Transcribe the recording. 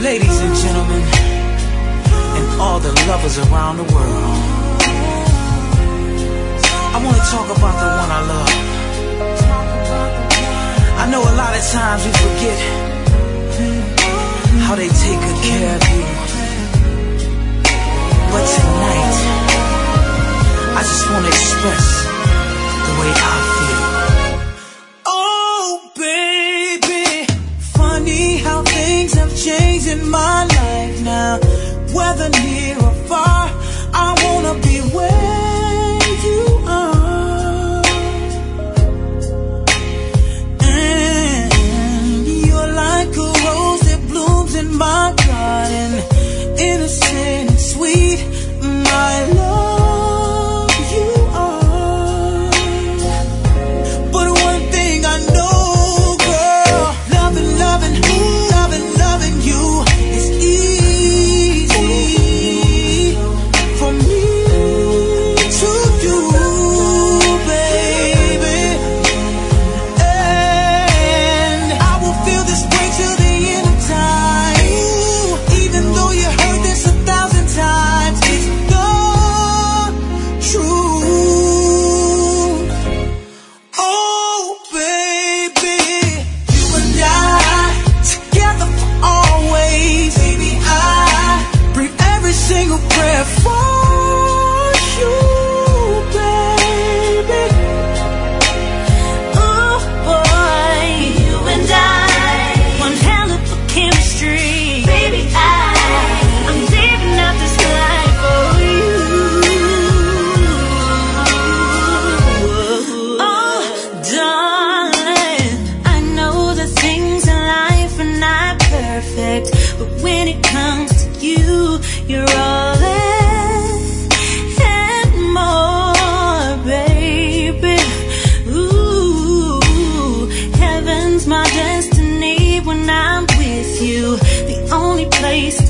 Ladies and gentlemen, and all the lovers around the world, I want to talk about the one I love. I know a lot of times we forget how they take good care of you, but tonight I just want to express the way I feel. Oh baby, funny how things have changed in my life now. Whether near or far, I wanna be where you are. And you're like a rose that blooms in my garden, innocent and sweet, my love, you are. But one thing I know, girl, loving, loving, loving, loving you is easy for me to do, baby. And I will feel this way till the end of time. Even though you heard this 1,000 times, it's the truth. Oh baby, you and I together for always. Baby, I breathe every single prayer for you, baby. Oh boy, you and I, one hell of a chemistry. Baby, I'm living out this life for you. Oh, darling, I know that things in life are not perfect, but when it comes to you, you're all and more, baby. Ooh, heaven's my destiny when I'm with you. The only place